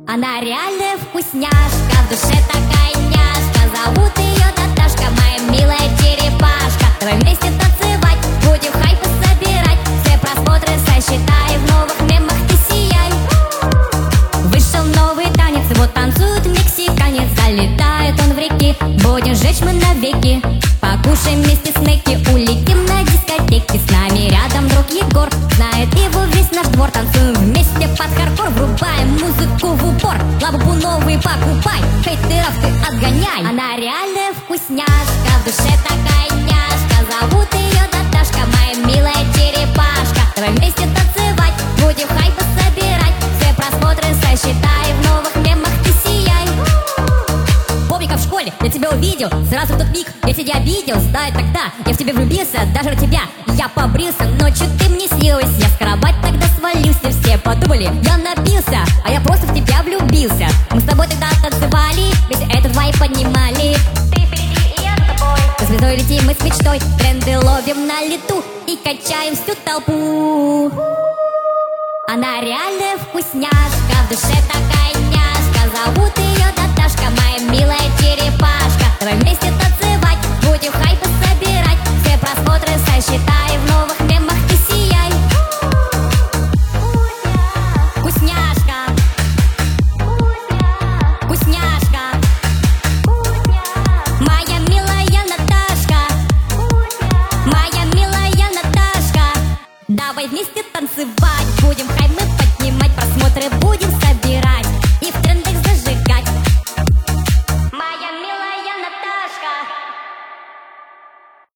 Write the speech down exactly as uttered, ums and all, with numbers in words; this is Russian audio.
Она реальная вкусняшка, в душе такая няшка. Зовут ее Наташка, моя милая черепашка. Давай вместе танцевать, будем хайпы собирать. Все просмотры сосчитай, в новых мемах ты сияй. Вышел новый танец, вот танцует мексиканец. Залетает он в реки, будем жечь мы навеки. Покушаем вместе снеки, улетим на дискотеки. С нами рядом друг Егор, знает его весь наш двор. Танцуем вместе под хардкор, врубаем музыку в упор. Лабубу новый покупай, хейтеров ты отгоняй. Она реальная вкусняшка, в душе такая няшка. Зовут ее Наташка, моя милая черепашка. Давай вместе танцевать, будем хайпы собирать. Все просмотры сосчитай, в новых мемах ты сияй. Помню, как в школе я тебя увидел, сразу в тот миг я тебя обидел. Знаю, тогда я в тебя влюбился, даже на тебя я побрился. Ночью ты мне снилась, я с кровати тогда свалился. Все подумали, я напился, а я просто в тебя влюбился. Мы с тобой тогда танцевали, весь этот вайб поднимали. Ты впереди и я за тобой. За звездой летим мы с мечтой, тренды ловим на лету и качаем всю толпу. Она реальная вкусняшка, в душе такая няшка. Зовут ее Наташка, моя милая черепашка. Давай вместе танцевать, будем хайпы собирать. Все просмотры сосчитай, в новых мемах ты сияй. Вкусняшка, вкусняшка, моя милая Наташка, моя милая Наташка. Давай вместе